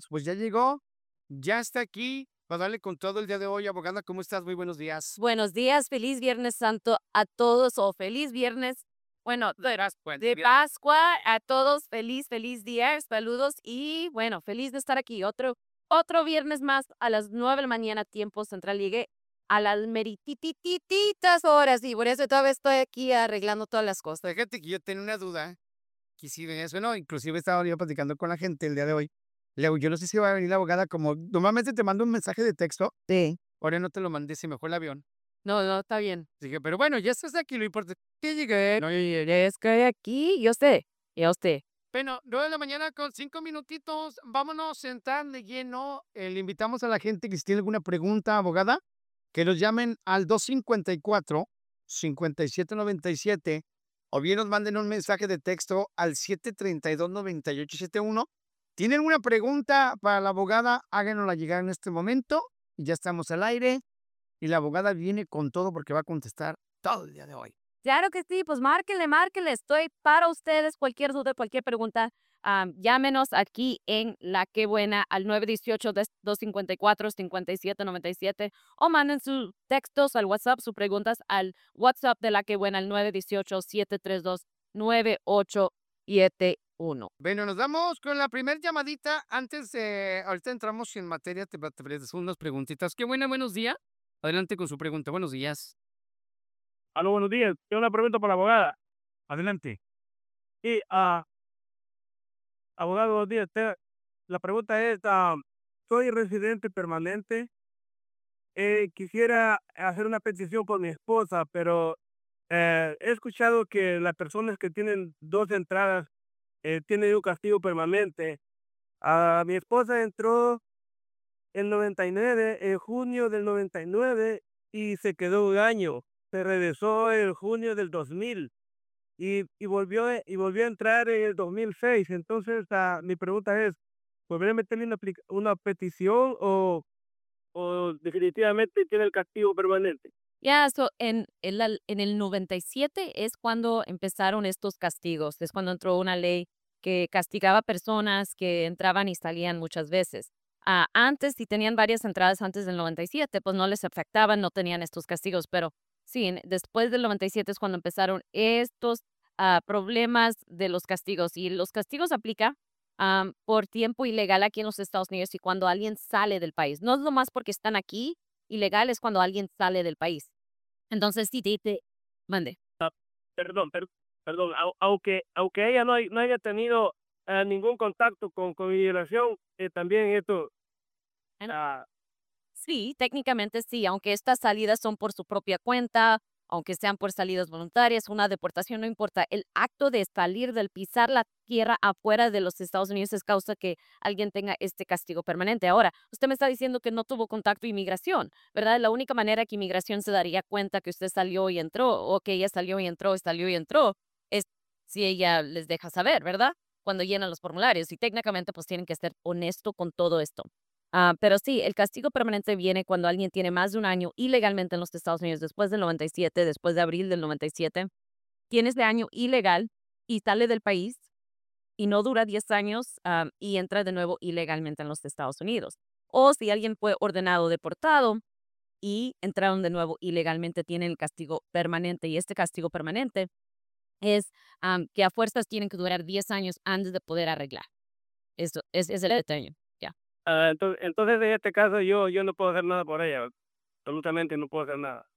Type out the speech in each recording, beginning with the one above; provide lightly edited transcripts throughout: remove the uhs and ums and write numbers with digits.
amigos, pues ya llegó, ya está aquí para darle con todo el día de hoy. Abogada, ¿cómo estás? Muy buenos días. Buenos días, feliz Viernes Santo a todos o feliz viernes, bueno, de Pascua a todos, feliz día, saludos y bueno, feliz de estar aquí. Otro viernes más a las 9 de la mañana, tiempo central. Llegué a las merititititas horas y por eso todavía estoy aquí arreglando todas las cosas. Fíjate que yo tenía una duda, que si venía eso, no, inclusive estaba yo platicando con la gente el día de hoy. Le digo, yo no sé si va a venir la abogada, como normalmente te mando un mensaje de texto, Sí. ahora no te lo mandé, se me fue el avión. No, no, está bien. Dije, pero bueno, ya estás aquí, lo importante es que llegué. No, ya es que aquí, yo sé. Bueno, 9 de la mañana con 5 minutitos, vámonos a entrar de lleno. Le invitamos a la gente que si tiene alguna pregunta, abogada, que nos llamen al 254-5797 o bien nos manden un mensaje de texto al 732-9871. ¿Tienen alguna pregunta para la abogada? Háganosla llegar en este momento y ya estamos al aire y la abogada viene con todo porque va a contestar todo el día de hoy. Claro que sí, pues márquenle, estoy para ustedes, cualquier duda, cualquier pregunta, llámenos aquí en La Qué Buena al 918-254-5797 o manden sus textos al WhatsApp, sus preguntas al WhatsApp de La Qué Buena al 918-732-9871. Bueno, nos vamos con la primer llamadita. Antes de, ahorita entramos en materia, te unas preguntitas. Qué buena, buenos días. Adelante con su pregunta. Buenos días. Aló, buenos días. Tengo una pregunta para la abogada. Adelante. Y, abogado, buenos días. La pregunta es, soy residente permanente. Quisiera hacer una petición por mi esposa, pero he escuchado que las personas que tienen dos entradas tienen un castigo permanente. Mi esposa entró en 99, en junio del 99, y se quedó un año. Se regresó en junio del 2000. Y volvió a entrar en el 2006. Entonces, mi pregunta es, ¿podría meterle una petición o definitivamente tiene el castigo permanente? Ya, en el 97 es cuando empezaron estos castigos, es cuando entró una ley que castigaba personas que entraban y salían muchas veces. Antes, si tenían varias entradas antes del 97, pues no les afectaban, no tenían estos castigos, pero sí, después del 97 es cuando empezaron estos problemas de los castigos. Y los castigos aplican por tiempo ilegal aquí en los Estados Unidos y cuando alguien sale del país. No es lo más porque están aquí, ilegal es cuando alguien sale del país. Entonces, sí, te mande. Perdón, perdón, aunque ella no haya tenido ningún contacto con inmigración, también esto, Bueno, ah, sí, técnicamente sí, aunque estas salidas son por su propia cuenta, aunque sean por salidas voluntarias, una deportación no importa. El acto de salir del pisar la tierra afuera de los Estados Unidos es causa que alguien tenga este castigo permanente. Ahora, usted me está diciendo que no tuvo contacto inmigración, ¿verdad? La única manera que inmigración se daría cuenta que usted salió y entró, o que ella salió y entró, es si ella les deja saber, ¿verdad? Cuando llenan los formularios. Y técnicamente, pues tienen que ser honesto con todo esto. Pero sí, el castigo permanente viene cuando alguien tiene más de un año ilegalmente en los Estados Unidos después del 97, después de abril del 97, tiene ese año ilegal y sale del país y no dura 10 años y entra de nuevo ilegalmente en los Estados Unidos. O si alguien fue ordenado deportado y entraron de nuevo ilegalmente, tienen el castigo permanente. Y este castigo permanente es que a fuerzas tienen que durar 10 años antes de poder arreglar. Eso es el detalle. Ya. entonces en este caso yo no puedo hacer nada por ella, absolutamente no puedo hacer nada.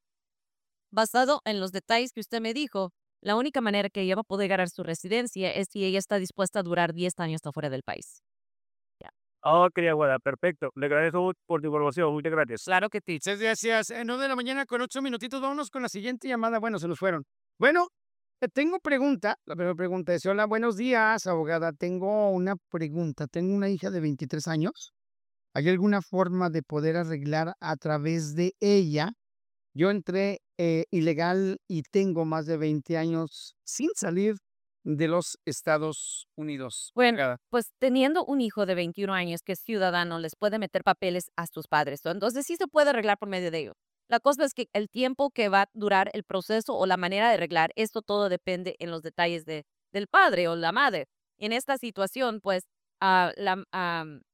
Basado en los detalles que usted me dijo, la única manera que ella va a poder ganar su residencia es si ella está dispuesta a durar 10 años afuera del país. Ya. Ok, abogada, perfecto. Le agradezco por tu información. Muchas gracias. Claro que sí. Muchas gracias. 9 de la mañana con 8 minutitos. Vámonos con la siguiente llamada. Bueno, se nos fueron. Bueno, tengo pregunta. La primera pregunta es, hola, buenos días, abogada. Tengo una pregunta. Tengo una hija de 23 años. ¿Hay alguna forma de poder arreglar a través de ella? Yo entré ilegal y tengo más de 20 años sin salir de los Estados Unidos. Bueno, Abogada. pues teniendo un hijo de 21 años que es ciudadano, les puede meter papeles a sus padres. Entonces sí se puede arreglar por medio de ello. La cosa es que el tiempo que va a durar el proceso o la manera de arreglar, esto todo depende en los detalles del padre o la madre. En esta situación, pues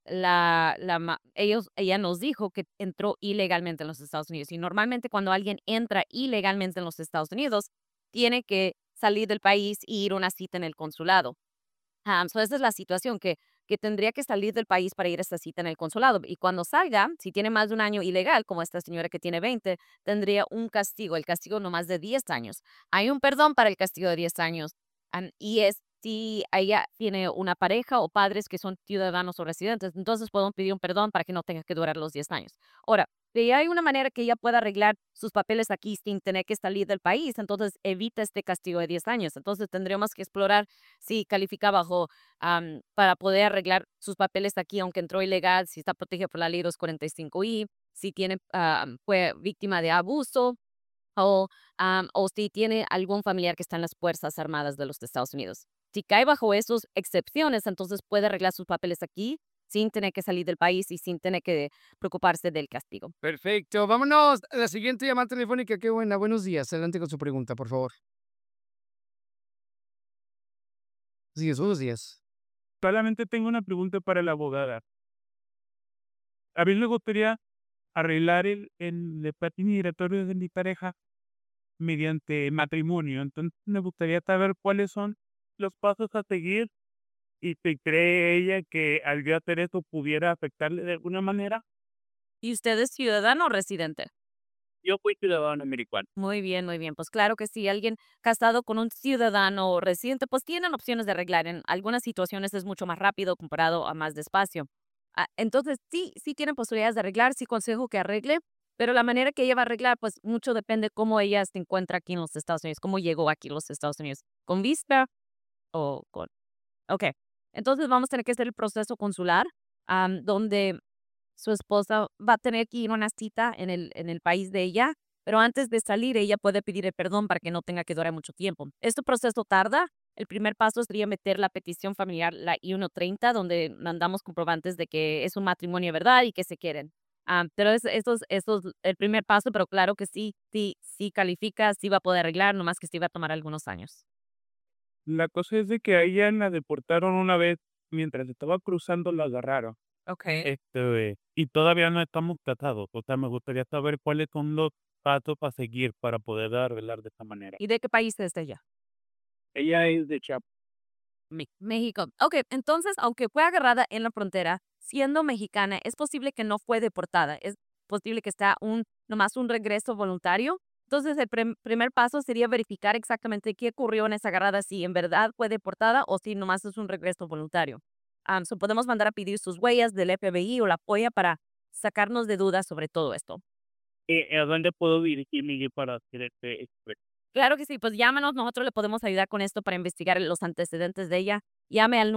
ella nos dijo que entró ilegalmente en los Estados Unidos. Y normalmente cuando alguien entra ilegalmente en los Estados Unidos, tiene que salir del país y ir a una cita en el consulado. Esa es la situación, que tendría que salir del país para ir a esta cita en el consulado. Y cuando salga, si tiene más de un año ilegal, como esta señora que tiene 20, tendría un castigo, el castigo no más de 10 años. Hay un perdón para el castigo de 10 años, y es si ella tiene una pareja o padres que son ciudadanos o residentes, entonces pueden pedir un perdón para que no tenga que durar los 10 años. Ahora, si hay una manera que ella pueda arreglar sus papeles aquí sin tener que salir del país, entonces evita este castigo de 10 años. Entonces tendríamos que explorar si califica bajo para poder arreglar sus papeles aquí, aunque entró ilegal, si está protegido por la ley 245I, si tiene, fue víctima de abuso o si tiene algún familiar que está en las Fuerzas Armadas de los Estados Unidos. Si cae bajo esas excepciones, entonces puede arreglar sus papeles aquí sin tener que salir del país y sin tener que preocuparse del castigo. Perfecto. Vámonos a la siguiente llamada telefónica. Qué buena. Buenos días. Adelante con su pregunta, por favor. Sí, buenos días. Solamente tengo una pregunta para la abogada. A mí me gustaría arreglar el estatus migratorio de mi pareja mediante matrimonio. Entonces me gustaría saber cuáles son los pasos a seguir y si cree ella que al yo hacer eso pudiera afectarle de alguna manera. ¿Y usted es ciudadano o residente? Yo fui ciudadano americano. Muy bien, muy bien. Pues claro que sí, alguien casado con un ciudadano o residente, pues tienen opciones de arreglar. En algunas situaciones es mucho más rápido comparado a más despacio. Entonces, sí, sí tienen posibilidades de arreglar, sí consejo que arregle, pero la manera que ella va a arreglar, pues mucho depende cómo ella se encuentra aquí en los Estados Unidos, cómo llegó aquí a los Estados Unidos, con vista o con... Ok, entonces vamos a tener que hacer el proceso consular, donde su esposa va a tener que ir a una cita en el país de ella, pero antes de salir ella puede pedir el perdón para que no tenga que durar mucho tiempo. Este proceso tarda. El primer paso sería meter la petición familiar, la I-130, donde mandamos comprobantes de que es un matrimonio de verdad y que se quieren. Pero eso es el primer paso, pero claro que sí, sí, sí califica, sí va a poder arreglar, nomás que sí va a tomar algunos años. La cosa es de que a ella la deportaron una vez mientras estaba cruzando, la agarraron. Okay. Y todavía no estamos casados. O sea, me gustaría saber cuáles son los pasos a seguir para poder arreglar de esta manera. ¿Y de qué país es ella? Ella es de Chiapas. México. Ok, entonces, aunque fue agarrada en la frontera, siendo mexicana, es posible que no fue deportada. Es posible que está nomás un regreso voluntario. Entonces, el primer paso sería verificar exactamente qué ocurrió en esa agarrada, si en verdad fue deportada o si nomás es un regreso voluntario. Podemos mandar a pedir sus huellas del FBI o la polla para sacarnos de dudas sobre todo esto. ¿A dónde puedo dirigirme para hacer este? Claro que sí, pues llámanos, nosotros le podemos ayudar con esto para investigar los antecedentes de ella. Llame al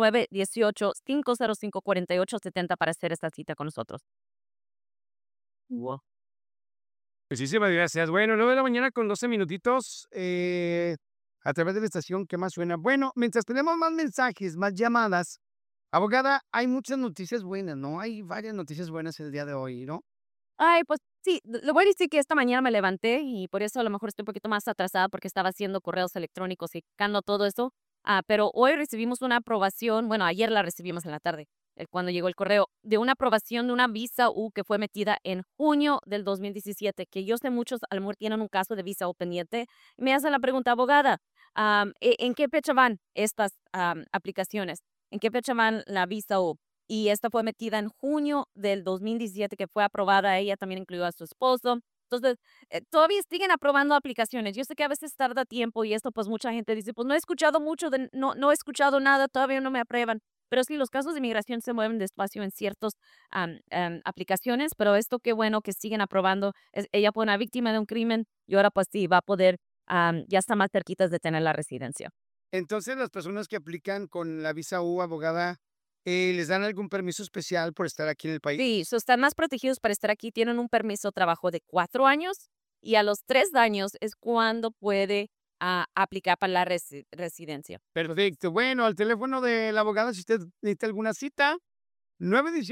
918-505-4870 para hacer esta cita con nosotros. Wow. Muchísimas gracias. Bueno, 9 de la mañana con 12 minutitos a través de la estación que más suena. Bueno, mientras tenemos más mensajes, más llamadas, abogada, hay muchas noticias buenas, ¿no? Hay varias noticias buenas el día de hoy, ¿no? Ay, pues sí, le voy a decir que esta mañana me levanté y por eso a lo mejor estoy un poquito más atrasada porque estaba haciendo correos electrónicos y checando todo eso. Pero hoy recibimos una aprobación, bueno, ayer la recibimos en la tarde, cuando llegó el correo, de una aprobación de una visa U que fue metida en junio del 2017, que yo sé muchos a lo mejor tienen un caso de visa U pendiente. Me hacen la pregunta, abogada, ¿en qué fecha van estas aplicaciones? ¿En qué fecha van la visa U? Y esta fue metida en junio del 2017, que fue aprobada, ella también incluyó a su esposo. Entonces, todavía siguen aprobando aplicaciones. Yo sé que a veces tarda tiempo y esto, pues mucha gente dice, pues no he escuchado mucho, no he escuchado nada, todavía no me aprueban. Pero sí, los casos de inmigración se mueven despacio en ciertas aplicaciones, pero esto qué bueno que siguen aprobando. Ella fue una víctima de un crimen y ahora pues sí, va a poder, ya está más cerquitas de tener la residencia. Entonces, las personas que aplican con la visa U, abogada, ¿les dan algún permiso especial por estar aquí en el país? Sí, están más protegidos para estar aquí. Tienen un permiso de trabajo de 4 años y a los 3 años es cuando puede aplicar para la residencia. Perfecto. Bueno, al teléfono de la abogada, si usted necesita alguna cita,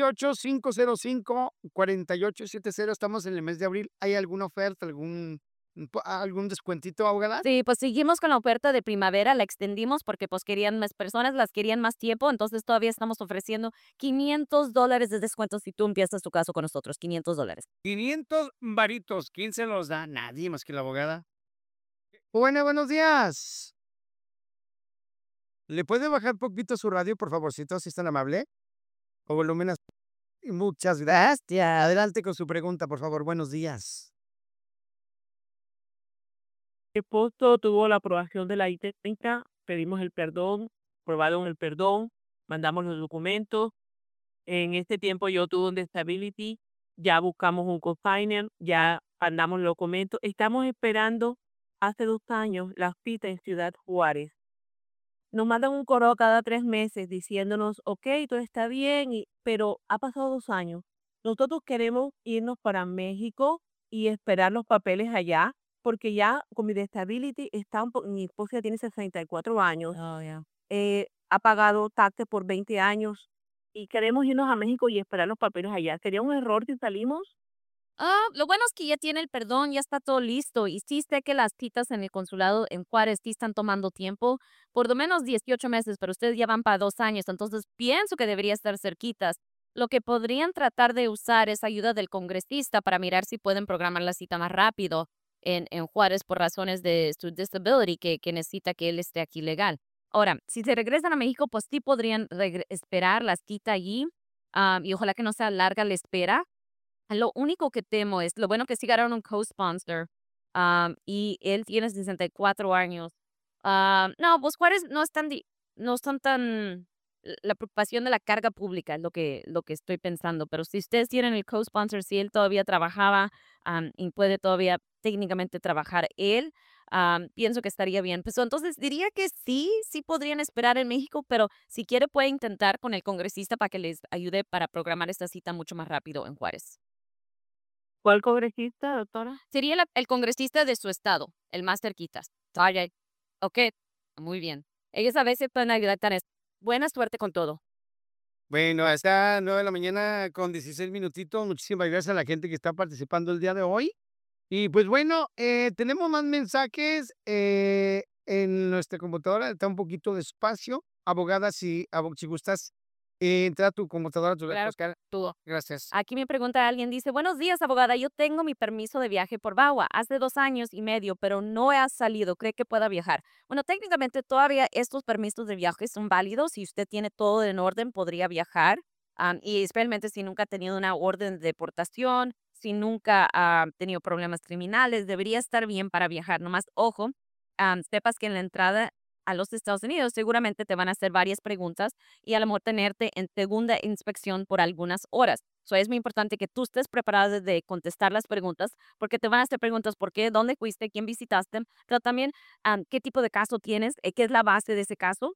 918-505-4870. Estamos en el mes de abril. ¿Hay alguna oferta, algún ¿Algún descuentito, abogada? Sí, pues seguimos con la oferta de primavera, la extendimos porque pues querían más personas, las querían más tiempo, entonces todavía estamos ofreciendo $500 de descuento si tú empiezas tu caso con nosotros, $500. 500 varitos. ¿Quién se los da? Nadie más que la abogada. Buenos días. ¿Le puede bajar poquito su radio, por favorcito, si es tan amable? O volumen. Muchas gracias. Adelante con su pregunta, por favor. Buenos días. Mi esposo tuvo la aprobación de la I-técnica, pedimos el perdón, aprobaron el perdón, mandamos los documentos. En este tiempo yo tuve un disability, ya buscamos un cosigner, ya mandamos los documentos. Estamos esperando hace 2 años la cita en Ciudad Juárez. Nos mandan un correo cada 3 meses diciéndonos, ok, todo está bien, pero ha pasado 2 años. Nosotros queremos irnos para México y esperar los papeles allá, porque ya con mi disability mi esposa ya tiene 64 años, Oh, yeah. ha pagado taxes por 20 años y queremos irnos a México y esperar los papeles allá. ¿Sería un error si salimos? Lo bueno es que ya tiene el perdón, ya está todo listo. Y sí sé que las citas en el consulado en Juárez sí están tomando tiempo, por lo menos 18 meses, pero ustedes ya van para 2 años, entonces pienso que debería estar cerquitas. Lo que podrían tratar de usar es ayuda del congresista para mirar si pueden programar la cita más rápido en Juárez por razones de su disability que necesita que él esté aquí legal. Ahora, si se regresan a México, pues sí podrían esperar la cita allí, y ojalá que no sea larga la espera. Lo único que temo es, lo bueno que sí ganaron un co-sponsor, y él tiene 64 años. No, pues Juárez no es no son tan, la preocupación de la carga pública es lo que estoy pensando, pero si ustedes tienen el co-sponsor, si él todavía trabajaba, y puede todavía técnicamente trabajar él, pienso que estaría bien. Pues entonces diría que sí podrían esperar en México, pero si quiere puede intentar con el congresista para que les ayude para programar esta cita mucho más rápido en Juárez. ¿Cuál congresista, doctora? Sería el congresista de su estado, el más cerquitas. Vaya, ok, muy bien. Ellos a veces pueden ayudar tan buena suerte con todo. Bueno, está 9 de la mañana con 16 minutitos. Muchísimas gracias a la gente que está participando el día de hoy. Y pues bueno, tenemos más mensajes en nuestra computadora. Está un poquito despacio. Abogada, si gustas, entra a tu computadora, tu Claro, Oscar. todo. Gracias. Aquí me pregunta alguien, dice, buenos días, abogada, yo tengo mi permiso de viaje por VAWA hace 2 años y medio, pero no ha salido, ¿cree que pueda viajar? Bueno, técnicamente todavía estos permisos de viaje son válidos, si usted tiene todo en orden, podría viajar, y especialmente si nunca ha tenido una orden de deportación, si nunca ha tenido problemas criminales, debería estar bien para viajar, nomás ojo, sepas que en la entrada a los Estados Unidos seguramente te van a hacer varias preguntas y a lo mejor tenerte en segunda inspección por algunas horas. Es muy importante que tú estés preparada de contestar las preguntas, porque te van a hacer preguntas por qué, dónde fuiste, quién visitaste, pero también qué tipo de caso tienes, qué es la base de ese caso,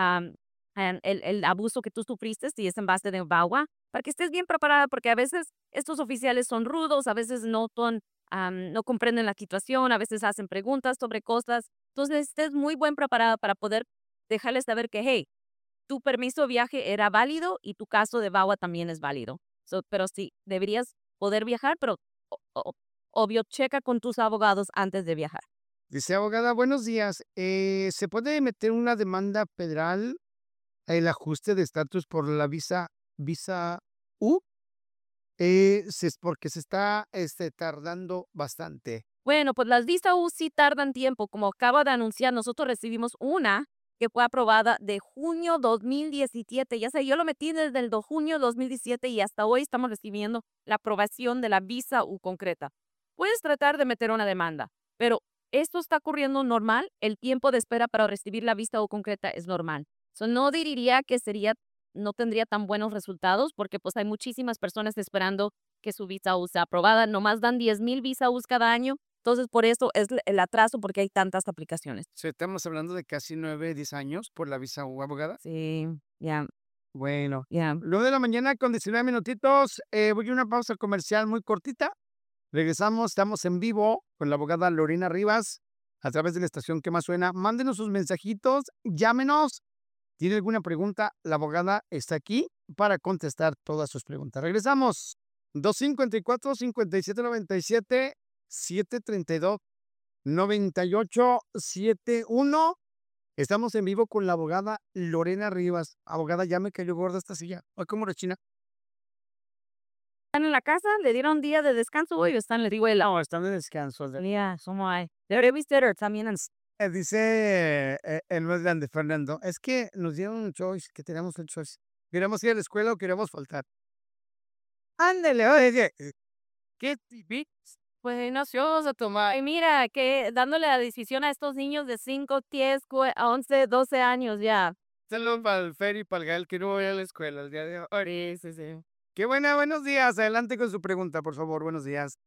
el abuso que tú sufriste, si es en base de VAWA, para que estés bien preparada, porque a veces estos oficiales son rudos, a veces no comprenden la situación, a veces hacen preguntas sobre cosas. Entonces, estés muy buen preparada para poder dejarles saber que, hey, tu permiso de viaje era válido y tu caso de VAWA también es válido. Pero sí, deberías poder viajar, pero obvio, checa con tus abogados antes de viajar. Dice abogada, buenos días. ¿Se puede meter una demanda federal el ajuste de estatus por la visa U? Porque se está tardando bastante. Bueno, pues las visa U sí tardan tiempo. Como acaba de anunciar, nosotros recibimos una que fue aprobada de junio 2017. Ya sé, yo lo metí desde el junio 2017 y hasta hoy estamos recibiendo la aprobación de la visa U concreta. Puedes tratar de meter una demanda, pero esto está ocurriendo normal. El tiempo de espera para recibir la visa U concreta es normal. No diría que no tendría tan buenos resultados porque pues hay muchísimas personas esperando que su visa U sea aprobada. Nomás dan 10,000 visa U's cada año. Entonces, por eso es el atraso, porque hay tantas aplicaciones. Estamos hablando de casi 9, 10 años por la visa U, abogada. Sí, ya, Bueno, ya. 9 de la mañana con 19 minutitos. Voy a una pausa comercial muy cortita. Regresamos, estamos en vivo con la abogada Lorena Rivas a través de la estación que más suena. Mándenos sus mensajitos, llámenos. ¿Tiene alguna pregunta? La abogada está aquí para contestar todas sus preguntas. Regresamos. 254-5797-732. 9871. Estamos en vivo con la abogada Lorena Rivas. Abogada, ya me cayó gorda esta silla. Ay, ¿cómo rechina? ¿Están en la casa? ¿Le dieron día de descanso hoy o están en la escuela? No, están de descanso. Yeah, somos ahí. The babysitter también en Dice el más grande, Fernando, es que nos dieron un choice, que tenemos un choice. ¿Queremos ir a la escuela o queremos faltar? Ándale, oye, ¿qué tipi? Pues nació a tomar. Y mira, que dándole la decisión a estos niños de 5, 10, 11, 12 años ya. Saludos para el Fer y para el Gael, que no voy a la escuela el día de hoy. Sí, sí, sí. Qué buena, buenos días. Adelante con su pregunta, por favor. Buenos días.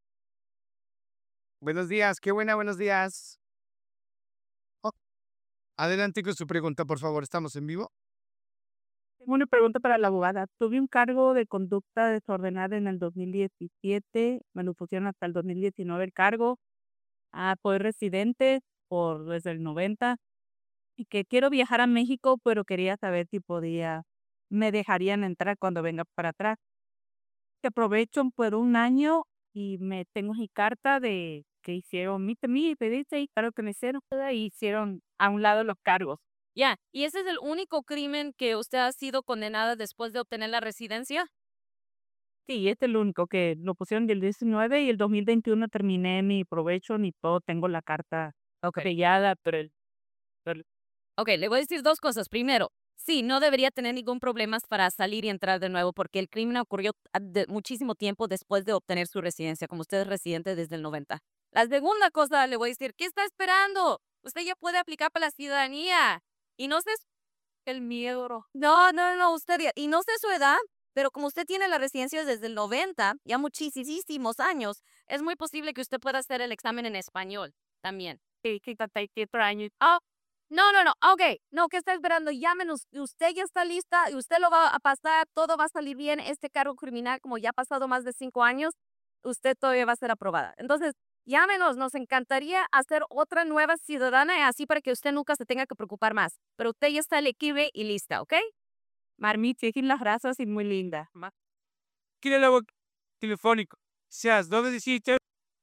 Buenos días, qué buena, buenos días. Oh, adelante con su pregunta, por favor. Estamos en vivo. Tengo una pregunta para la abogada. Tuve un cargo de conducta desordenada en el 2017, me lo pusieron hasta el 2019 el cargo. Soy residente desde el 90 y que quiero viajar a México, pero quería saber si me dejarían entrar cuando venga para atrás. Que aprovecho por un año y me tengo mi carta de que hicieron mi pediste y claro que me hicieron, ¿verdad? Y hicieron a un lado los cargos. Ya, ¿y ese es el único crimen que usted ha sido condenada después de obtener la residencia? Sí, este es el único que lo pusieron del 19 y el 2021 terminé mi provecho ni todo, tengo la carta sellada, Ok, le voy a decir dos cosas. Primero, sí, no debería tener ningún problema para salir y entrar de nuevo porque el crimen ocurrió muchísimo tiempo después de obtener su residencia, como usted es residente desde el 90. La segunda cosa, le voy a decir, ¿qué está esperando? Usted ya puede aplicar para la ciudadanía. Y no sé el miedo. No, usted y no sé su edad, pero como usted tiene la residencia desde el 90, ya muchísimos años, es muy posible que usted pueda hacer el examen en español también. sí, 74 años. No, ok, no, ¿qué está esperando? Llámenos, usted ya está lista y usted lo va a pasar, todo va a salir bien. Este cargo criminal, como ya ha pasado más de 5 años, usted todavía va a ser aprobada. Entonces, llámenos, nos encantaría hacer otra nueva ciudadana, así para que usted nunca se tenga que preocupar más. Pero usted ya está elegible y lista, ¿ok? Marmit, tiene las razas y muy linda. Quiere el agua telefónico. Seas 217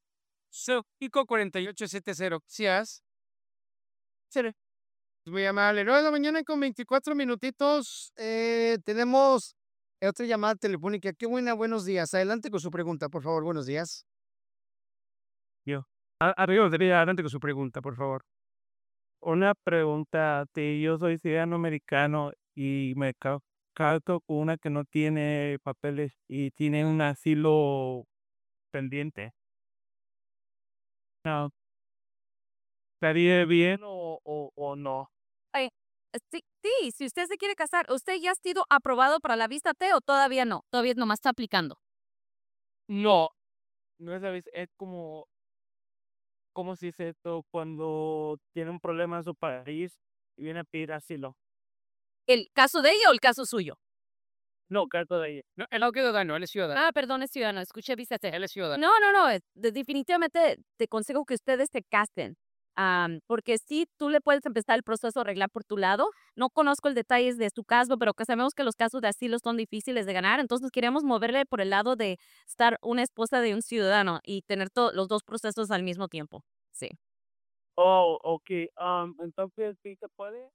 4870. Seas. Muy amable. 9 de la mañana con 24 minutitos. Tenemos otra llamada telefónica. Qué buena, buenos días. Adelante con su pregunta, por favor. Buenos días. Arriba, adelante con su pregunta, por favor. Una pregunta, yo soy ciudadano americano y me caso con una que no tiene papeles y tiene un asilo pendiente. No, ¿estaría bien o no? Sí, si usted se quiere casar, ¿usted ya ha sido aprobado para la visa T o todavía no? Todavía nomás está aplicando. No, no es es ¿cómo se dice esto? Cuando tiene un problema en su país y viene a pedir asilo. ¿El caso de ella o el caso suyo? No, caso de ella. No, él no ciudadano, él es ciudadano. Perdón, es ciudadano, escuché visa T. Él es ciudadano. No, definitivamente te aconsejo que ustedes se casen, porque sí, tú le puedes empezar el proceso a arreglar por tu lado. No conozco el detalles de su caso, pero que sabemos que los casos de asilo son difíciles de ganar, entonces queremos moverle por el lado de estar una esposa de un ciudadano y tener los dos procesos al mismo tiempo. Sí. Oh, ok. Entonces, ¿sí se puede?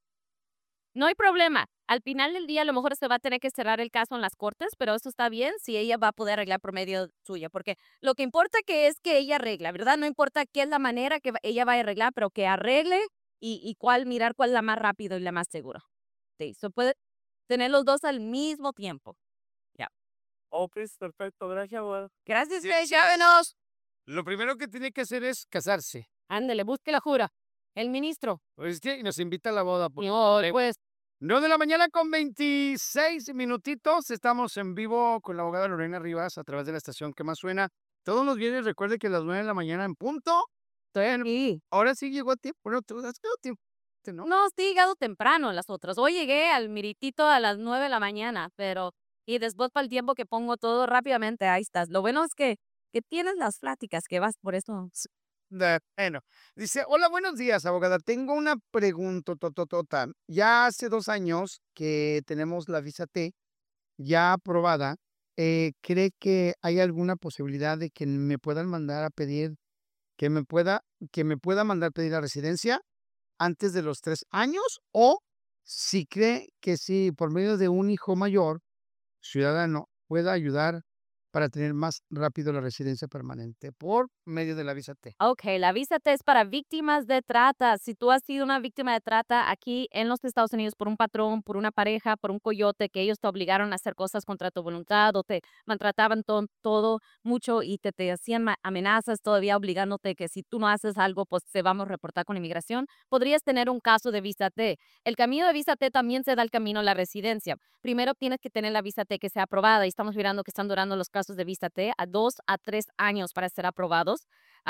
No hay problema. Al final del día, a lo mejor se va a tener que cerrar el caso en las cortes, pero eso está bien si ella va a poder arreglar por medio suya, porque lo que importa es que ella arregla, ¿verdad? No importa qué es la manera que ella vaya a arreglar, pero que arregle y mirar cuál es la más rápido y la más segura. Sí, se puede tener los dos al mismo tiempo. Ya. Oh, pues, perfecto. Gracias, abogado. Gracias, Sí. Grace. Llámenos. Lo primero que tiene que hacer es casarse. Ándele, busque la jura. El ministro. Pues, y nos invita a la boda. No, pues. 9 de la mañana con 26 minutitos. Estamos en vivo con la abogada Lorena Rivas a través de la estación que más suena. Todos los viernes, recuerde que a las 9 de la mañana en punto. Sí. Ahora sí llegó a tiempo. Bueno, tú has llegado a tiempo, ¿no? No, sí he llegado temprano en las otras. Hoy llegué al miritito a las 9 de la mañana, y después para el tiempo que pongo todo rápidamente, ahí estás. Lo bueno es que tienes las pláticas, que vas por eso. Bueno, dice, hola, buenos días, abogada. Tengo una pregunta, total. Ya hace 2 años que tenemos la visa T ya aprobada. ¿Cree que hay alguna posibilidad de que me puedan mandar a pedir que me pueda mandar pedir la residencia antes de los 3 años, o si cree que si por medio de un hijo mayor, ciudadano, pueda ayudar para tener más rápido la residencia permanente por medio de la visa T. Ok, la visa T es para víctimas de trata. Si tú has sido una víctima de trata aquí en los Estados Unidos por un patrón, por una pareja, por un coyote, que ellos te obligaron a hacer cosas contra tu voluntad o te maltrataban todo mucho y te hacían amenazas todavía obligándote que si tú no haces algo, pues te vamos a reportar con inmigración, podrías tener un caso de visa T. El camino de visa T también se da el camino a la residencia. Primero tienes que tener la visa T que sea aprobada y estamos mirando que están durando los casos de visa T a 2 a 3 años para ser aprobados.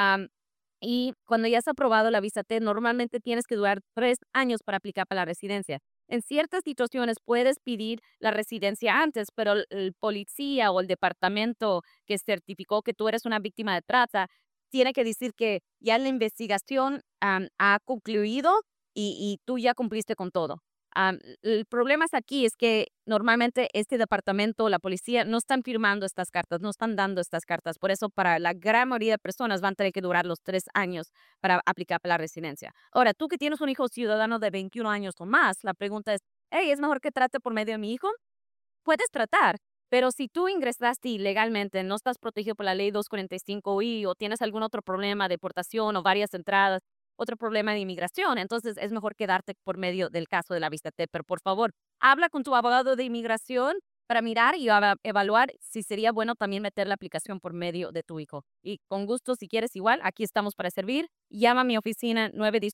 Y cuando ya has aprobado la visa T, normalmente tienes que durar 3 años para aplicar para la residencia. En ciertas situaciones puedes pedir la residencia antes, pero el policía o el departamento que certificó que tú eres una víctima de trata tiene que decir que ya la investigación ha concluido y tú ya cumpliste con todo. El problema aquí es que normalmente este departamento, la policía, no están firmando estas cartas, no están dando estas cartas. Por eso, para la gran mayoría de personas van a tener que durar los 3 años para aplicar para la residencia. Ahora, tú que tienes un hijo ciudadano de 21 años o más, la pregunta es, hey, ¿es mejor que trate por medio de mi hijo? Puedes tratar, pero si tú ingresaste ilegalmente, no estás protegido por la ley 245I o tienes algún otro problema de deportación o varias entradas, otro problema de inmigración, entonces es mejor quedarte por medio del caso de la visa T. Pero por favor, habla con tu abogado de inmigración para mirar y evaluar si sería bueno también meter la aplicación por medio de tu hijo. Y con gusto, si quieres igual, aquí estamos para servir. Llama a mi oficina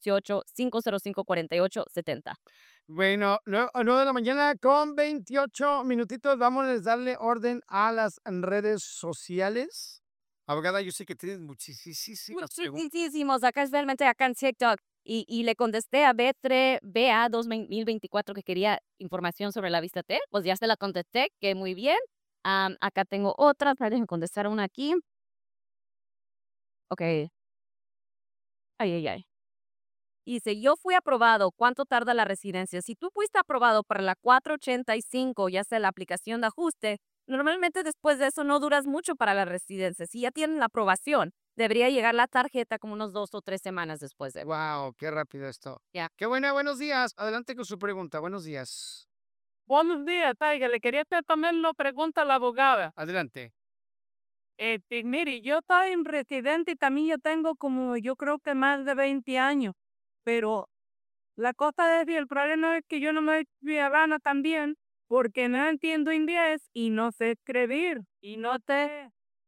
918-505-4870. Bueno, 9 de la mañana con 28 minutitos. Vamos a darle orden a las redes sociales. Abogada, yo sé que tienes muchísimas preguntas. Muchísimos, acá realmente acá en TikTok. Y le contesté a BA 2024 que quería información sobre la vista T. Pues ya se la contesté, que muy bien. Acá tengo otra, déjenme contestar una aquí. Ok. Ay. Dice, yo fui aprobado. ¿Cuánto tarda la residencia? Si tú fuiste aprobado para la 485, ya sea la aplicación de ajuste, normalmente después de eso no duras mucho para la residencia. Si ya tienen la aprobación, debería llegar la tarjeta como unos 2 o 3 semanas después de. Wow, qué rápido esto. Ya. Qué buena, buenos días. Adelante con su pregunta. Buenos días. Buenos días, Taiga. Le quería hacer también una pregunta a la abogada. Adelante. Mire, yo estoy en residente y también yo tengo como, yo creo que más de 20 años, pero la cosa es que el problema es que yo no me ciudadana también porque no entiendo inglés y no sé escribir y no sé,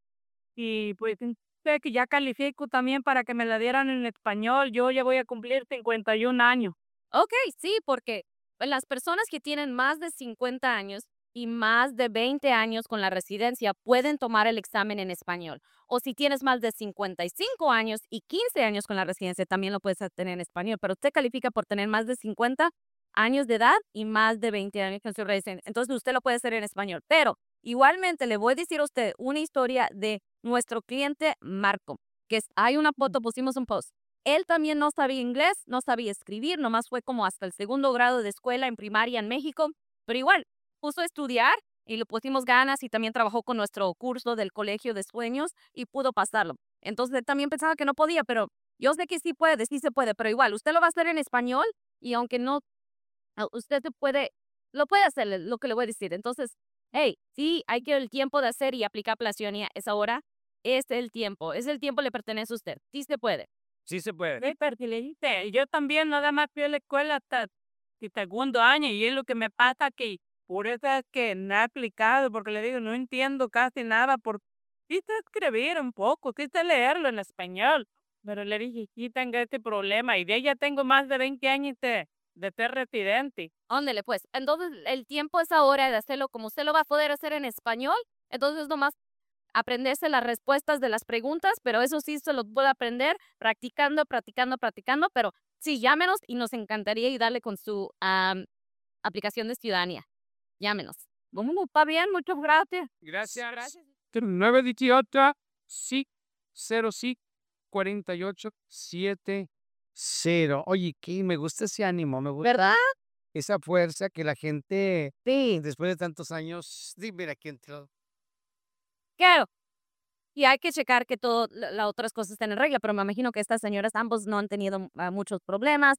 y pues sé que ya califico también para que me la dieran en español. Yo ya voy a cumplir 51 años. Ok, sí, porque las personas que tienen más de 50 años y más de 20 años con la residencia pueden tomar el examen en español. O si tienes más de 55 años y 15 años con la residencia, también lo puedes tener en español. Pero usted califica por tener más de 50 años de edad y más de 20 años con su residencia. Entonces usted lo puede hacer en español. Pero igualmente le voy a decir a usted una historia de nuestro cliente Marco, hay una foto, pusimos un post. Él también no sabía inglés, no sabía escribir, nomás fue como hasta el segundo grado de escuela en primaria en México, pero igual puso a estudiar y le pusimos ganas y también trabajó con nuestro curso del Colegio de Sueños y pudo pasarlo. Entonces él también pensaba que no podía, pero yo sé que sí puede, sí se puede, pero igual usted lo va a hacer en español y aunque no, usted lo puede hacer, lo que le voy a decir. Entonces, hey, sí, hay que el tiempo de hacer y aplicar la ciudadanía es ahora, es el tiempo le pertenece a usted, sí se puede. Sí se puede. Sí, pertinente. Yo también nada más fui a la escuela hasta el segundo año y es lo que me pasa que por eso es que no he aplicado, porque le digo, no entiendo casi nada, porque sí sé escribir un poco, sí sé leerlo en español, pero le dije, sí tengo este problema y de ella tengo más de 20 años de ser residente. Ándele, pues. Entonces, el tiempo es ahora de hacerlo como usted lo va a poder hacer en español. Entonces, nomás aprenderse las respuestas de las preguntas, pero eso sí se lo puede aprender practicando, pero sí, llámenos y nos encantaría ayudarle con su aplicación de ciudadanía. Llámenos. Bueno, está bien, muchas gracias. Gracias. 918 sí 05 4870. Oye, que me gusta ese ánimo, me gusta ¿Verdad? esa fuerza que la gente, sí, después de tantos años, mira aquí entró. Claro. Y hay que checar que todo, las otras cosas estén en regla, pero me imagino que estas señoras ambos no han tenido muchos problemas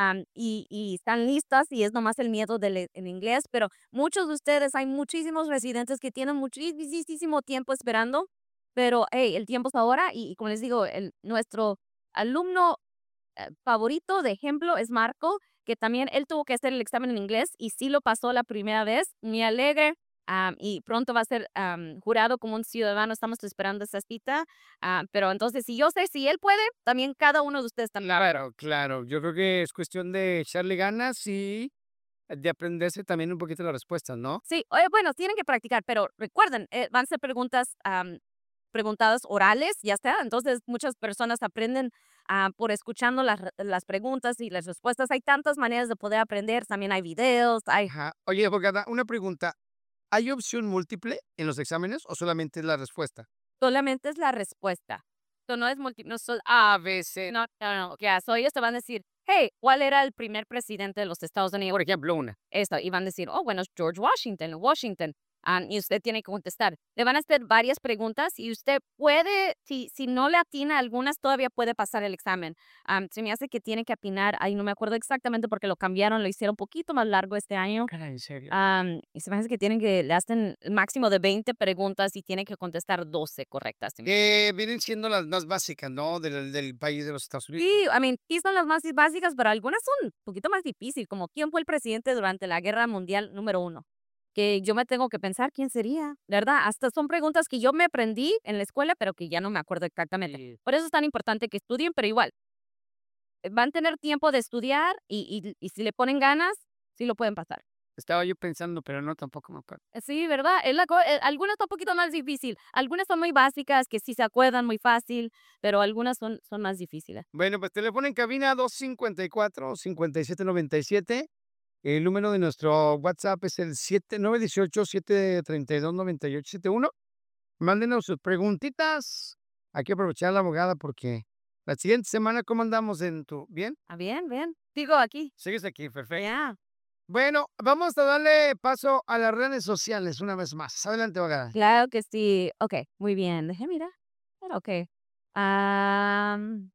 y están listas y es nomás el miedo del en inglés, pero muchos de ustedes, hay muchísimos residentes que tienen muchísimo tiempo esperando, pero hey, el tiempo es ahora y como les digo, nuestro alumno favorito de ejemplo es Marco, que también él tuvo que hacer el examen en inglés y sí lo pasó la primera vez, muy alegre. Y pronto va a ser jurado como un ciudadano, estamos esperando esa cita, pero entonces si yo sé, si él puede, también cada uno de ustedes también. Claro, claro. Yo creo que es cuestión de echarle ganas y de aprenderse también un poquito las respuestas, ¿no? Sí, bueno, tienen que practicar, pero recuerden, van a ser preguntas preguntadas orales, ya está. Entonces, muchas personas aprenden por escuchando las preguntas y las respuestas. Hay tantas maneras de poder aprender. También hay videos, hay Ajá. Oye, abogada, una pregunta. ¿Hay opción múltiple en los exámenes o solamente es la respuesta? solamente es la respuesta. So, no es no, A, B, C. no. Ya, so ellos te van a decir, hey, ¿cuál era el primer presidente de los Estados Unidos? Por ejemplo, una. Esto, y van a decir, oh, bueno, es George Washington, Washington. Y usted tiene que contestar. Le van a hacer varias preguntas y usted puede, si no le atina algunas, todavía puede pasar el examen. Se me hace que tiene que atinar, ahí no me acuerdo exactamente porque lo cambiaron, lo hicieron un poquito más largo este año. Caray, ¿en serio? Y se me hace que le hacen el máximo de 20 preguntas y tiene que contestar 12 correctas. Que vienen siendo las más básicas, ¿no? Del país de los Estados Unidos. Sí, sí son las más básicas, pero algunas son un poquito más difíciles, como quién fue el presidente durante la Guerra Mundial número 1. Que yo me tengo que pensar quién sería, ¿verdad? Hasta son preguntas que yo me aprendí en la escuela, pero que ya no me acuerdo exactamente. Sí. Por eso es tan importante que estudien, pero igual, van a tener tiempo de estudiar y si le ponen ganas, sí lo pueden pasar. Estaba yo pensando, pero no, tampoco me acuerdo. Sí, ¿verdad? Algunas son un poquito más difícil, algunas son muy básicas, que sí se acuerdan muy fácil, pero algunas son más difíciles. Bueno, pues teléfono en cabina 254-5797. El número de nuestro WhatsApp es el 7918-732-9871. Mándenos sus preguntitas. Hay que aprovechar a la abogada porque la siguiente semana, ¿cómo andamos en tu? ¿Bien? Bien, bien. Sigo aquí. ¿Sigues aquí? Perfecto. Ya. Bueno, vamos a darle paso a las redes sociales una vez más. Adelante, abogada. Claro que sí. Ok, muy bien. Déjeme mirar. Ok. Am,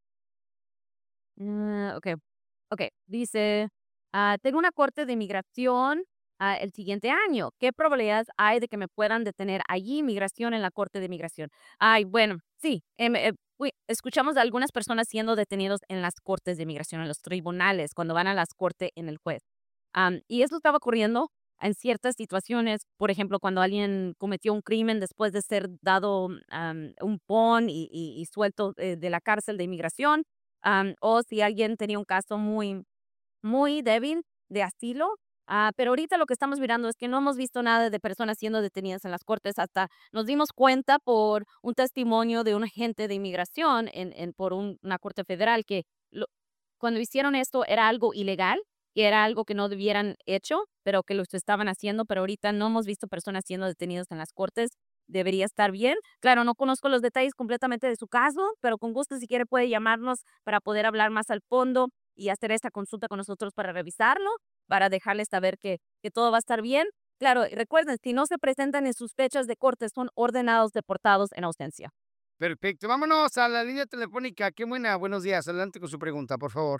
ok, ok. Dice, tengo una corte de inmigración el siguiente año. ¿Qué probabilidades hay de que me puedan detener allí inmigración en la corte de inmigración? Ay, bueno, sí. Escuchamos de algunas personas siendo detenidos en las cortes de inmigración, en los tribunales, cuando van a las cortes en el juez. Y eso estaba ocurriendo en ciertas situaciones, por ejemplo, cuando alguien cometió un crimen después de ser dado un PON y suelto de la cárcel de inmigración, o si alguien tenía un caso muy débil de asilo. Pero ahorita lo que estamos mirando es que no hemos visto nada de personas siendo detenidas en las cortes. Hasta nos dimos cuenta por un testimonio de un agente de inmigración por una corte federal que cuando hicieron esto era algo ilegal y era algo que no debieran hecho, pero que lo estaban haciendo, pero ahorita no hemos visto personas siendo detenidas en las cortes. Debería estar bien. Claro, no conozco los detalles completamente de su caso, pero con gusto si quiere puede llamarnos para poder hablar más al fondo y hacer esta consulta con nosotros para revisarlo, para dejarles saber que todo va a estar bien. Claro, y recuerden, si no se presentan en sus fechas de corte, son ordenados deportados en ausencia. Perfecto. Vámonos a la línea telefónica. Qué buena. Buenos días. Adelante con su pregunta, por favor.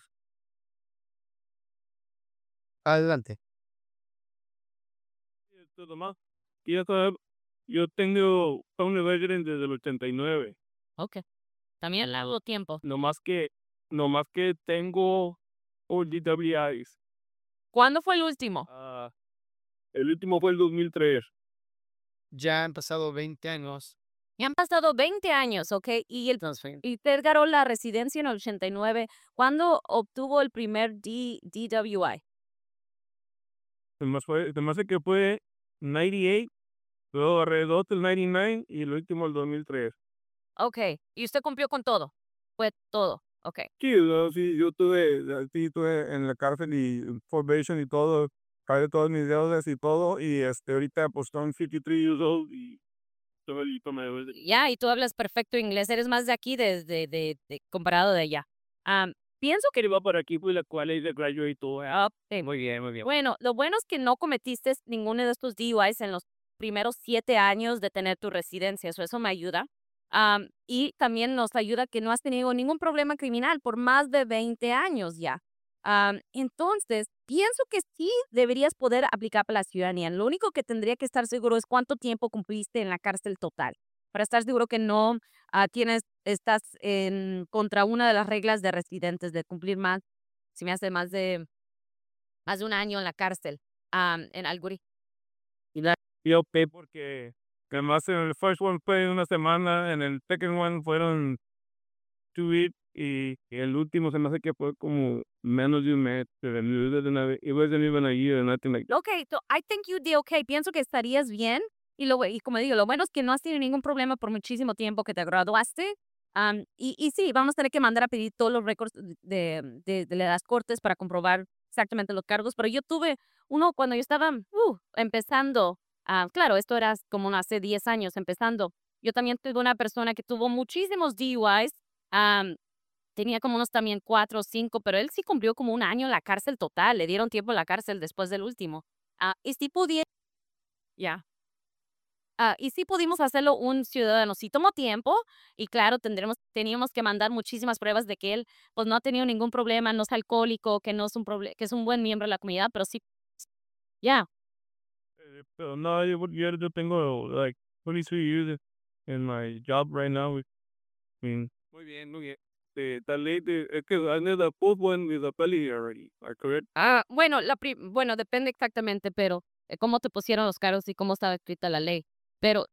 Adelante. Esto nomás, quiero saber, yo tengo Family Resident desde el 89, Ok. También largo tiempo. no más que tengo ODWIs. ¿Cuándo fue el último? El último fue el 2003. Ya han pasado 20 años. Ya han pasado 20 años, ¿ok? Entonces, Y usted ganó la residencia en el 89. ¿Cuándo obtuvo el primer DWI? Se me hace que fue 98, luego alrededor del 99 y el último el 2003. Ok. ¿Y usted cumplió con todo? Fue todo. Ok. Sí, sí, yo estuve en la cárcel y probation y todo, pagué todas mis deudas y todo, y ahorita pues estoy 53 years old y me debo de- Ya, y tú hablas perfecto inglés. Eres más de aquí comparado de allá. Pienso que que iba por aquí por la cual de graduate y todo. sí. muy bien, muy bien. Bueno, lo bueno es que no cometiste ninguno de estos DUIs en los primeros 7 años de tener tu residencia. Eso me ayuda. Y también nos ayuda que no has tenido ningún problema criminal por más de 20 años ya. Entonces, pienso que sí deberías poder aplicar para la ciudadanía. Lo único que tendría que estar seguro es cuánto tiempo cumpliste en la cárcel total, para estar seguro que no estás en contra una de las reglas de residentes de cumplir más, si me hace más de un año en la cárcel, en Albury. Yo pay porque además en el first one fue una semana, en el second one fueron 2 weeks y el último se me hace que fue como menos de un mes. Pero it wasn't even a year, nothing like that. Okay, so I think you'd be okay. Pienso que estarías bien. Y como digo, lo bueno es que no has tenido ningún problema por muchísimo tiempo que te graduaste. Y sí, vamos a tener que mandar a pedir todos los récords de las cortes para comprobar exactamente los cargos. Pero yo tuve uno cuando yo estaba empezando. Claro, esto era como hace 10 años empezando. Yo también tuve una persona que tuvo muchísimos DUIs. Tenía como unos también 4 o 5, pero él sí cumplió como un año en la cárcel total. Le dieron tiempo en la cárcel después del último. Y sí ya. Y sí pudimos hacerlo un ciudadano. Sí tomó tiempo y claro, teníamos que mandar muchísimas pruebas de que él pues no ha tenido ningún problema, no es alcohólico, que no es que es un buen miembro de la comunidad, pero sí, ya. Pero no, yo tengo like 23 years in my job right now. I mean, muy bien, muy bien. That lady, es que I know the fourth one is a felony already, correct? Bueno, depende exactamente, pero cómo te pusieron los cargos y cómo estaba escrita la ley. Pero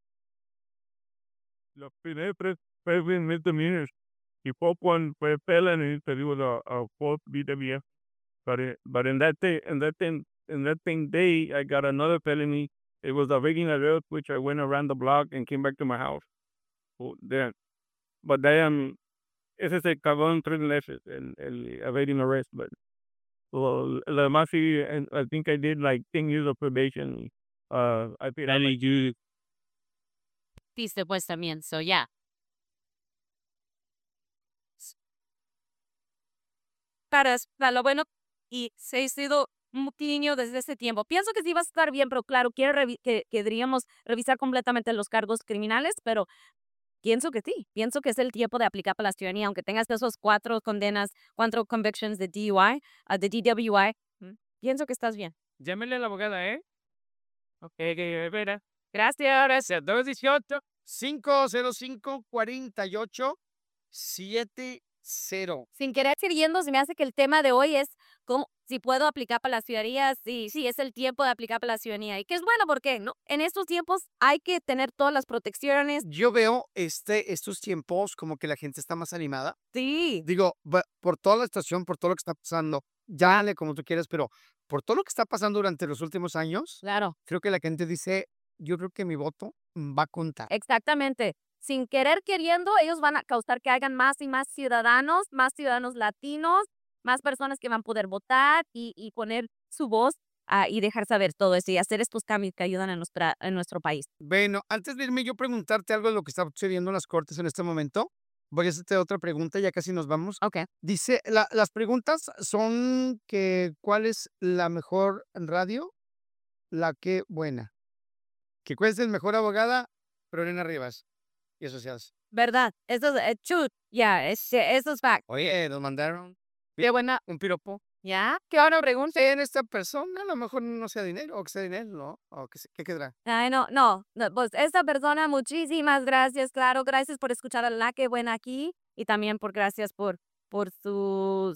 Los primeros tres fueron misdemeanors. Y fourth one fue felony, but it was a fourth BWF. But in that day, I got another felony. It was a regular road, which I went around the block and came back to my house. But then, ese se cagó en 3 meses, el evading arrest. But well, la más sí, and I think I did like 10 years of probation. I paid out like dice pues también, ya. Para lo bueno, y se ha sido un niño desde ese tiempo. Pienso que sí vas a estar bien, pero claro, que deberíamos revisar completamente los cargos criminales, pero pienso que sí. Pienso que es el tiempo de aplicar para la ciudadanía, aunque tengas esos 4 condenas, 4 convictions de DUI, de DWI. Pienso que estás bien. Llámele a la abogada, ¿eh? Ok, Vera. Gracias. 218-505-4870. Sin querer queriendo, se me hace que el tema de hoy es si puedo aplicar para la ciudadanía. Sí, es el tiempo de aplicar para la ciudadanía. Y que es bueno porque ¿no? En estos tiempos hay que tener todas las protecciones. Yo veo estos tiempos como que la gente está más animada. Sí. Digo, por toda la situación, por todo lo que está pasando, llámale como tú quieras, pero por todo lo que está pasando durante los últimos años, Claro. creo que la gente dice, yo creo que mi voto va a contar. Exactamente. Sin querer queriendo, ellos van a causar que hagan más y más ciudadanos latinos, más personas que van a poder votar y poner su voz y dejar saber todo eso y hacer estos cambios que ayudan en nuestro país. Bueno, antes de irme yo preguntarte algo de lo que está sucediendo en las cortes en este momento, voy a hacerte otra pregunta, ya casi nos vamos. Ok. Dice, las preguntas son que, ¿cuál es la mejor radio? La que buena. Que cuál es el mejor abogada, Lorena Rivas y asociados. ¿Verdad? Eso es truth. Ya, eso es fact. Oye, nos mandaron Qué buena. un piropo. ¿Ya? ¿Qué ahora pregunta? En esta persona a lo mejor no sea dinero, o que sea dinero, ¿no? O que ¿qué quedará? Ay, no, pues esta persona, muchísimas gracias, claro, gracias por escuchar a la que buena aquí y también gracias por su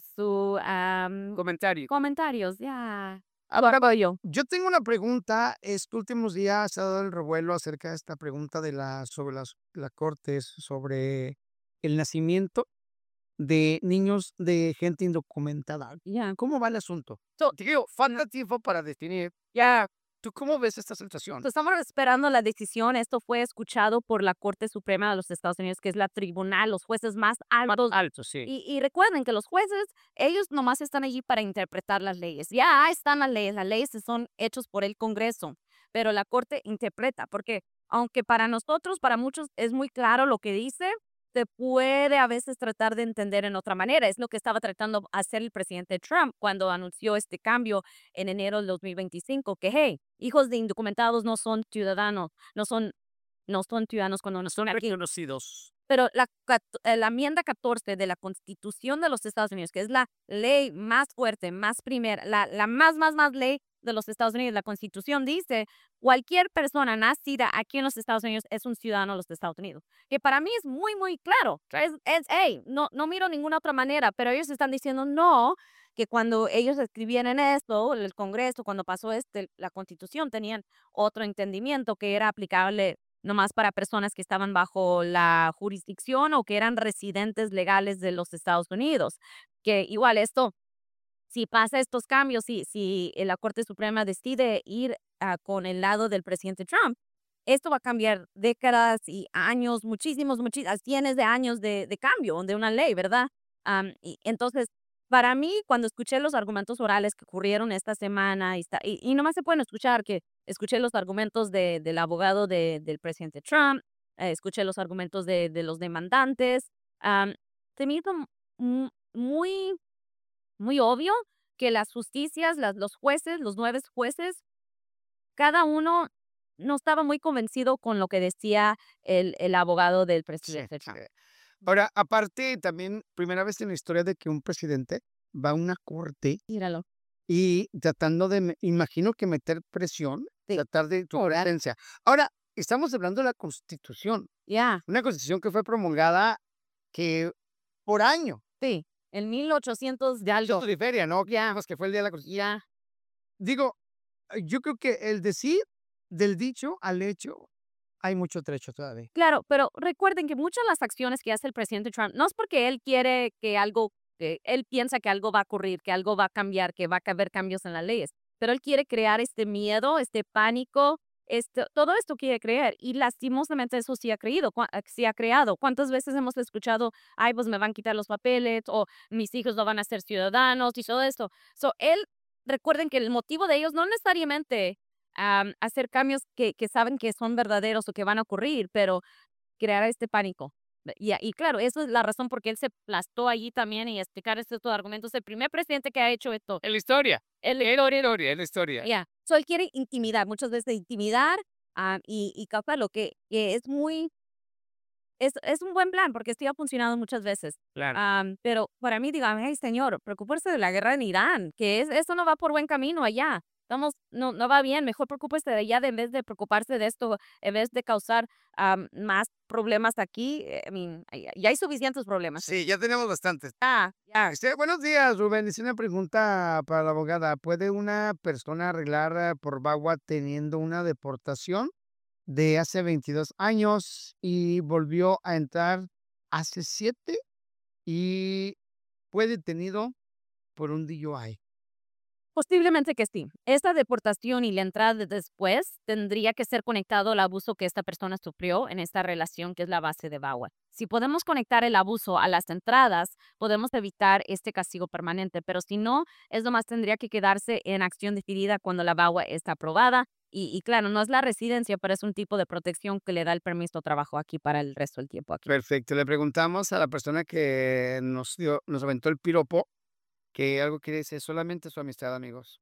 comentarios, ya. Ahora voy yo. Yo tengo una pregunta. Estos últimos días se ha dado el revuelo acerca de esta pregunta sobre las cortes, sobre el nacimiento de niños de gente indocumentada. Ya. ¿Cómo va el asunto? Digo, falta tiempo para definir. Ya. ¿Tú cómo ves esta situación? Pues estamos esperando la decisión. Esto fue escuchado por la Corte Suprema de los Estados Unidos, que es la tribunal, los jueces más altos. Altos, sí. Y recuerden que los jueces, ellos nomás están allí para interpretar las leyes. Ya están las leyes son hechos por el Congreso, pero la Corte interpreta, porque aunque para nosotros, para muchos, es muy claro lo que dice, se puede a veces tratar de entender en otra manera. Es lo que estaba tratando de hacer el presidente Trump cuando anunció este cambio en enero del 2025, que, hey, hijos de indocumentados no son ciudadanos, no son no son ciudadanos cuando no son aquí. Reconocidos. Pero la enmienda 14 de la Constitución de los Estados Unidos, que es la ley más fuerte, más primera, la más ley de los Estados Unidos, la Constitución dice, cualquier persona nacida aquí en los Estados Unidos es un ciudadano de los Estados Unidos. Que para mí es muy claro. Hey, no miro ninguna otra manera, pero ellos están diciendo no, que cuando ellos escribieron esto, el Congreso, cuando pasó la Constitución, tenían otro entendimiento que era aplicable nomás para personas que estaban bajo la jurisdicción o que eran residentes legales de los Estados Unidos. Que igual esto, si pasa estos cambios, si la Corte Suprema decide ir con el lado del presidente Trump, esto va a cambiar décadas y años, muchísimos, cientos de años de cambio de una ley, ¿verdad? Y entonces, para mí, cuando escuché los argumentos orales que ocurrieron esta semana, y nomás se pueden escuchar que escuché los argumentos del abogado del presidente Trump, escuché los argumentos de los demandantes, se me hizo muy, muy obvio que las justicias, los jueces, los 9 jueces, cada uno no estaba muy convencido con lo que decía el abogado del Sí, presidente sí. Trump. Ahora, aparte, también, primera vez en la historia de que un presidente va a una corte Míralo. y tratando de, imagino que meter presión, Sí. tratar de tu Orar. presencia. Ahora, estamos hablando de la Constitución, Ya, una Constitución que fue promulgada que por año, sí. En 1800 de algo. de feria, ¿no? Ya. Pues que fue el día de la Constitución. Ya. Digo, yo creo que el decir del dicho al hecho hay mucho trecho todavía. Claro, pero recuerden que muchas de las acciones que hace el presidente Trump no es porque él quiere que él piensa que algo va a ocurrir, que algo va a cambiar, que va a haber cambios en las leyes, pero él quiere crear este miedo, este pánico, todo esto quiere crear y lastimosamente eso sí sí ha creado. ¿Cuántas veces hemos escuchado, ay, pues me van a quitar los papeles o mis hijos no van a ser ciudadanos y todo esto? Recuerden que el motivo de ellos no necesariamente hacer cambios que saben que son verdaderos o que van a ocurrir, pero crear este pánico. Y claro, eso es la razón por qué él se plastó allí también y explicar estos argumentos. El primer presidente que ha hecho esto. En la historia. Él, En la historia. ya. Él quiere intimidar, muchas veces intimidar y causar lo que es es un buen plan porque esto ha funcionado muchas veces. Claro. Pero para mí, digan, hey, señor, preocuparse de la guerra en Irán, que eso no va por buen camino allá. No va bien, mejor preocúpese de allá en vez de preocuparse de esto, en vez de causar más problemas aquí. Ya hay suficientes problemas. Sí, ya tenemos bastantes. Ya. Buenos días, Rubén. Hice una pregunta para la abogada. ¿Puede una persona arreglar por VAWA teniendo una deportación de hace 22 años y volvió a entrar hace 7 y fue detenido por un DUI? Posiblemente que sí. Esta deportación y la entrada después tendría que ser conectado al abuso que esta persona sufrió en esta relación que es la base de VAWA. Si podemos conectar el abuso a las entradas, podemos evitar este castigo permanente, pero si no, es nomás tendría que quedarse en acción definida cuando la VAWA está aprobada. Y claro, no es la residencia, pero es un tipo de protección que le da el permiso de trabajo aquí para el resto del tiempo aquí. Perfecto. Le preguntamos a la persona que nos aventó el piropo que algo quiere decir solamente su amistad, amigos.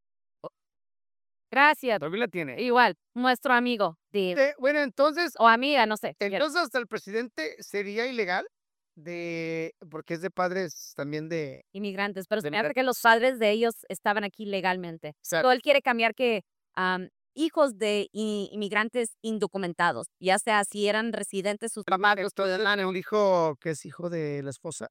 Gracias. Todavía la tiene. Igual, nuestro amigo Bueno, entonces, o amiga, no sé. hasta el presidente sería ilegal porque es de padres también de Inmigrantes, pero se me hace migrantes. que los padres de ellos estaban aquí legalmente. Exacto. Él quiere cambiar que hijos de inmigrantes indocumentados, ya sea si eran residentes, sus La madre, un hijo que es hijo de la esposa.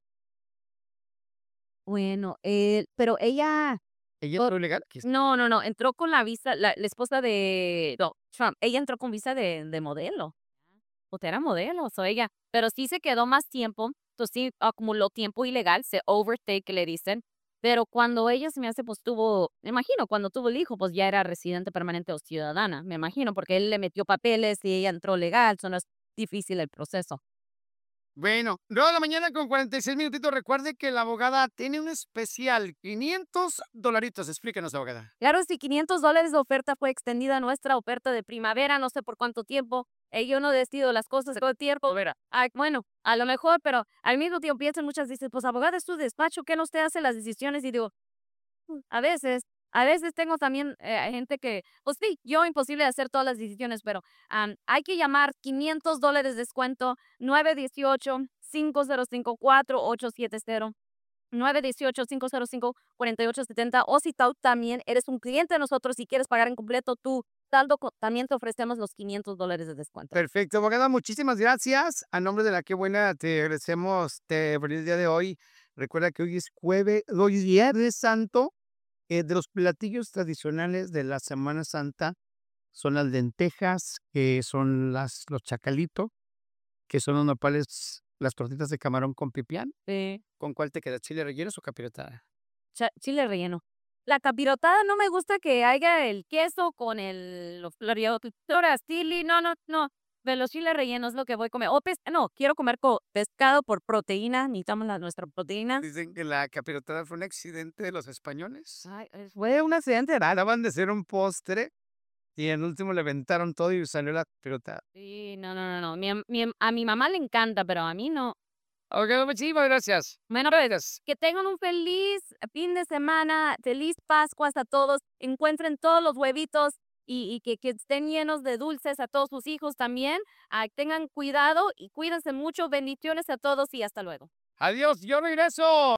Bueno, pero ella, ¿Ella Oh, entró ilegal? no, entró con la visa, la esposa de Trump, ella entró con visa de modelo, o era modelo, o ella, pero sí se quedó más tiempo, entonces sí acumuló tiempo ilegal, se overstay que le dicen, pero cuando ella se me hace, pues me imagino, cuando tuvo el hijo, pues ya era residente permanente o ciudadana, me imagino, porque él le metió papeles y ella entró legal, eso no es difícil el proceso. Bueno, 9 de la mañana con 46 minutitos. Recuerde que la abogada tiene un especial, $500. Explíquenos, abogada. Claro, si $500 de oferta fue extendida a nuestra oferta de primavera, no sé por cuánto tiempo. Yo no decido las cosas todo el tiempo. Bueno, a lo mejor, pero al mismo tiempo piensan muchas, dicen, pues abogada, es tu despacho, ¿qué no usted hace las decisiones? Y digo, a veces, A veces tengo también gente que, pues sí, yo imposible de hacer todas las decisiones, pero hay que llamar $500 descuento 918-505-4870. 918-505-4870 o si tú también eres un cliente de nosotros y quieres pagar en completo tu saldo, también te ofrecemos los $500 de descuento. Perfecto, abogada, muchísimas gracias. A nombre de La Qué Buena, te agradecemos por el día de hoy. Recuerda que hoy es hoy es Viernes Santo. De los platillos tradicionales de la Semana Santa son las lentejas, que son los chacalitos, que son los nopales, las tortitas de camarón con pipián. ¿Con cuál te queda? ¿Chile rellenos o capirotada? Chile relleno. La capirotada no me gusta que haya el queso con los floriaturas, chili, no. De los chiles rellenos es lo que voy a comer. No, quiero comer pescado por proteína, necesitamos nuestra proteína. Dicen que la capirotada fue un accidente de los españoles. Ay, Fue un accidente, acaban de ser un postre y en último le aventaron todo y salió la capirotada. sí, no. A mi mamá le encanta, pero a mí no. Ok, muchísimas gracias. Bueno, pues, Gracias. que tengan un feliz fin de semana, feliz Pascuas a todos, encuentren todos los huevitos y que estén llenos de dulces a todos sus hijos también. Tengan cuidado y cuídense mucho. Bendiciones a todos y hasta luego. Adiós, yo regreso.